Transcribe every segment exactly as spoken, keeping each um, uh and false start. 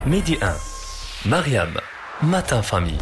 Midi un. Mariam, Matin Famille.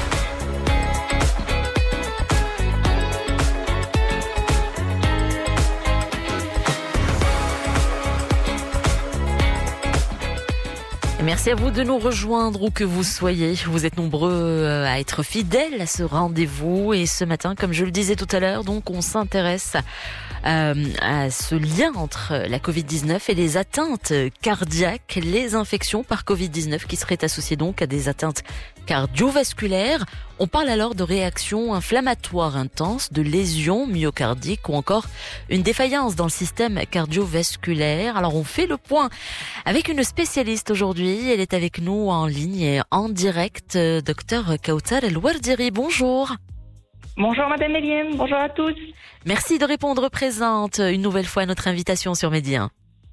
Merci à vous de nous rejoindre où que vous soyez. Vous êtes nombreux à être fidèles à ce rendez-vous. Et ce matin, comme je le disais tout à l'heure, donc on s'intéresse euh, à ce lien entre la covid dix-neuf et les atteintes cardiaques, les infections par covid dix-neuf qui seraient associées donc à des atteintes cardiovasculaires. On parle alors de réactions inflammatoires intenses, de lésions myocardiques ou encore une défaillance dans le système cardiovasculaire. Alors on fait le point avec une spécialiste aujourd'hui. Elle est avec nous en ligne et en direct, docteur Kauthar El Wardiri. Bonjour. Bonjour Madame Eliane, bonjour à tous. Merci de répondre présente une nouvelle fois à notre invitation sur Midi un.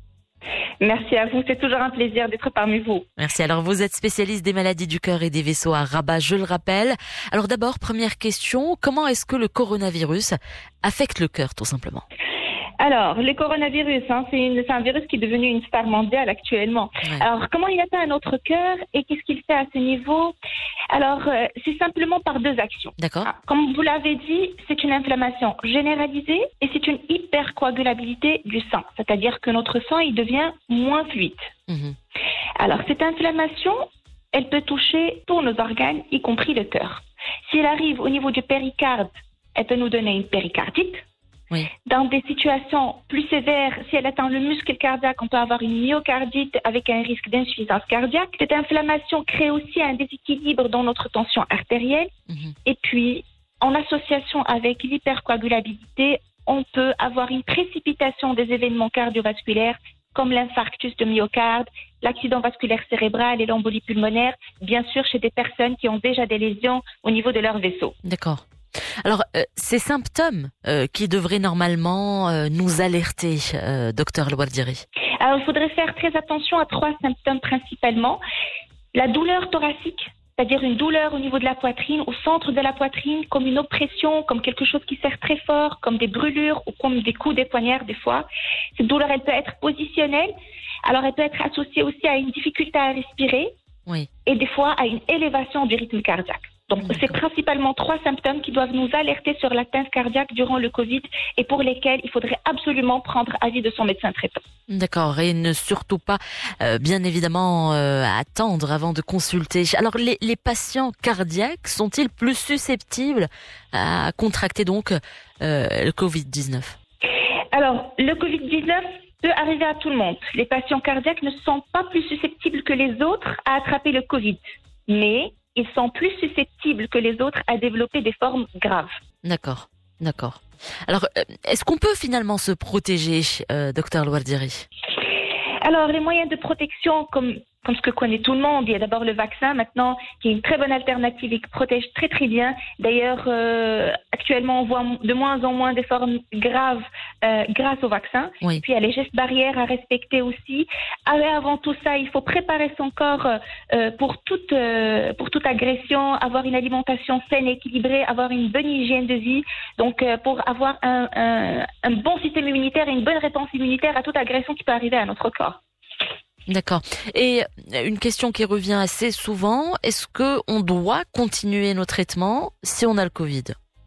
Merci à vous, c'est toujours un plaisir d'être parmi vous. Merci. Alors, vous êtes spécialiste des maladies du cœur et des vaisseaux à Rabat, je le rappelle. Alors d'abord, première question, comment est-ce que le coronavirus affecte le cœur, tout simplement ? Alors, le coronavirus, hein, c'est, une, c'est un virus qui est devenu une star mondiale actuellement. Ouais. Alors, comment il atteint notre cœur et qu'est-ce qu'il fait à ce niveau ? Alors, euh, c'est simplement par deux actions. D'accord. Ah, comme vous l'avez dit, c'est une inflammation généralisée et c'est une hypercoagulabilité du sang. C'est-à-dire que notre sang, il devient moins fluide. Mmh. Alors, cette inflammation, elle peut toucher tous nos organes, y compris le cœur. Si elle arrive au niveau du péricarde, elle peut nous donner une péricardite. Oui. Dans des situations plus sévères, si elle atteint le muscle cardiaque, on peut avoir une myocardite avec un risque d'insuffisance cardiaque. Cette inflammation crée aussi un déséquilibre dans notre tension artérielle. Mm-hmm. Et puis, en association avec l'hypercoagulabilité, on peut avoir une précipitation des événements cardiovasculaires comme l'infarctus de myocarde, l'accident vasculaire cérébral et l'embolie pulmonaire, bien sûr chez des personnes qui ont déjà des lésions au niveau de leur vaisseau. D'accord. Alors, euh, ces symptômes euh, qui devraient normalement euh, nous alerter, euh, docteur El Wardiri. Alors, il faudrait faire très attention à trois symptômes principalement. La douleur thoracique, c'est-à-dire une douleur au niveau de la poitrine, au centre de la poitrine, comme une oppression, comme quelque chose qui serre très fort, comme des brûlures ou comme des coups des poignards des fois. Cette douleur, elle peut être positionnelle. Alors, elle peut être associée aussi à une difficulté à respirer. Oui. Et des fois à une élévation du rythme cardiaque. Donc, D'accord. C'est principalement trois symptômes qui doivent nous alerter sur l'atteinte cardiaque durant le Covid et pour lesquels il faudrait absolument prendre avis de son médecin traitant. D'accord. Et ne surtout pas, euh, bien évidemment, euh, attendre avant de consulter. Alors, les, les patients cardiaques sont-ils plus susceptibles à contracter donc euh, le covid dix-neuf ? Alors, le covid dix-neuf peut arriver à tout le monde. Les patients cardiaques ne sont pas plus susceptibles que les autres à attraper le Covid, mais ils sont plus susceptibles que les autres à développer des formes graves. D'accord, d'accord. Alors, est-ce qu'on peut finalement se protéger, euh, docteur El Wardiri ? Alors, les moyens de protection, comme, comme ce que connaît tout le monde, il y a d'abord le vaccin maintenant, qui est une très bonne alternative et qui protège très très bien. D'ailleurs, euh, actuellement, on voit de moins en moins des formes graves euh, grâce au vaccin. Oui. Puis, il y a les gestes barrières à respecter aussi. Alors, avant tout ça, il faut préparer son corps euh, pour, toute, euh, pour toute agression, avoir une alimentation saine et équilibrée, avoir une bonne hygiène de vie. Donc, euh, pour avoir un, un, un bon système immunitaire et une bonne réponse immunitaire à toute agression qui peut arriver à notre corps. D'accord. Et une question qui revient assez souvent, est-ce qu'on doit continuer nos traitements si on a le Covid ?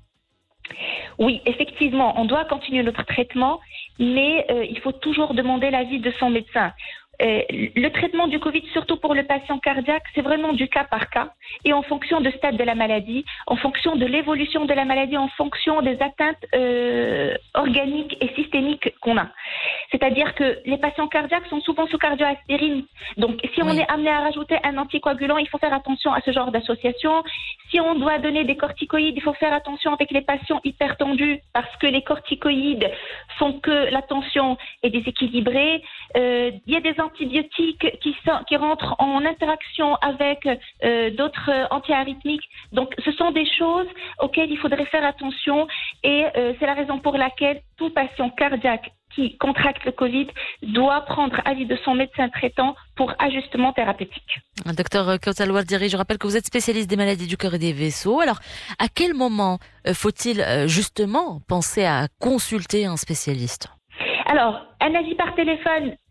Oui, effectivement, on doit continuer notre traitement, mais euh, il faut toujours demander l'avis de son médecin. Euh, le traitement du Covid, surtout pour le patient cardiaque, c'est vraiment du cas par cas et en fonction du stade de la maladie, en fonction de l'évolution de la maladie, en fonction des atteintes euh, organiques et systémiques qu'on a. C'est-à-dire que les patients cardiaques sont souvent sous cardioaspirine. Donc, si on oui. est amené à rajouter un anticoagulant, il faut faire attention à ce genre d'association. Si on doit donner des corticoïdes, il faut faire attention avec les patients hypertendus parce que les corticoïdes font que la tension est déséquilibrée. Euh, il y a des antibiotiques qui, sont, qui rentrent en interaction avec euh, d'autres antiarythmiques. Donc, ce sont des choses auxquelles il faudrait faire attention et euh, c'est la raison pour laquelle tout patient cardiaque qui contracte le Covid doit prendre avis de son médecin traitant pour ajustement thérapeutique. Docteur Kauthar El Wardiri, je rappelle que vous êtes spécialiste des maladies du cœur et des vaisseaux. Alors, à quel moment faut-il justement penser à consulter un spécialiste ? Alors, un avis par téléphone,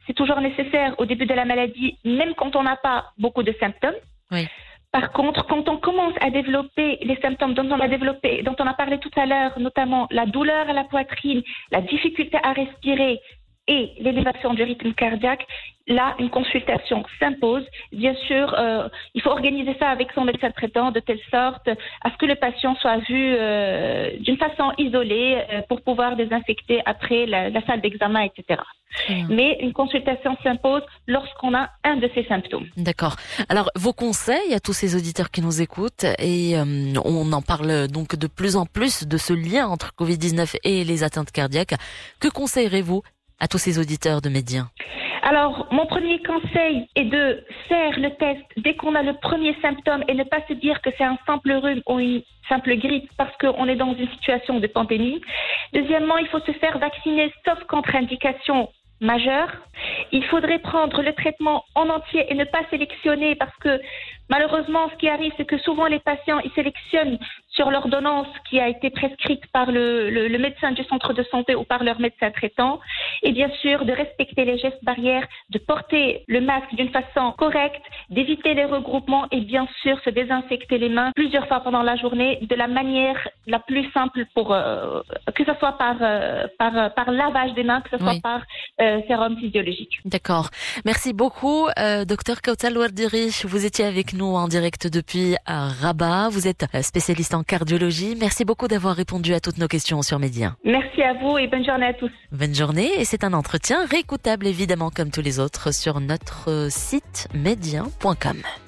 c'est toujours nécessaire au début de la maladie, même quand on n'a pas beaucoup de symptômes. Oui. Par contre, quand on commence à développer les symptômes dont on a développé, dont on a parlé tout à l'heure, notamment la douleur à la poitrine, la difficulté à respirer et l'élévation du rythme cardiaque, là, une consultation s'impose. Bien sûr, euh, il faut organiser ça avec son médecin traitant de telle sorte à ce que le patient soit vu euh, d'une façon isolée euh, pour pouvoir désinfecter après la, la salle d'examen, et cetera. Mmh. Mais une consultation s'impose lorsqu'on a un de ces symptômes. D'accord. Alors, vos conseils à tous ces auditeurs qui nous écoutent, et euh, on en parle donc de plus en plus de ce lien entre covid dix-neuf et les atteintes cardiaques. Que conseillerez-vous à tous ces auditeurs de Médien? Alors, mon premier conseil est de faire le test dès qu'on a le premier symptôme et ne pas se dire que c'est un simple rhume ou une simple grippe parce qu'on est dans une situation de pandémie. Deuxièmement, il faut se faire vacciner sauf contre-indication majeure. Il faudrait prendre le traitement en entier et ne pas sélectionner parce que malheureusement, ce qui arrive, c'est que souvent les patients, ils sélectionnent sur l'ordonnance qui a été prescrite par le, le, le médecin du centre de santé ou par leur médecin traitant. Et bien sûr, de respecter les gestes barrières, de porter le masque d'une façon correcte, d'éviter les regroupements et bien sûr se désinfecter les mains plusieurs fois pendant la journée de la manière la plus simple pour euh, que ce soit par, euh, par, par lavage des mains, que ce soit oui. par euh, sérum physiologique. D'accord. Merci beaucoup, euh, docteur Kautal Ouardiri. Vous étiez avec nous en direct depuis Rabat. Vous êtes spécialiste en cardiologie. Merci beaucoup d'avoir répondu à toutes nos questions sur Médien. Merci à vous et bonne journée à tous. Bonne journée, et c'est un entretien réécoutable évidemment comme tous les autres sur notre site médien point com.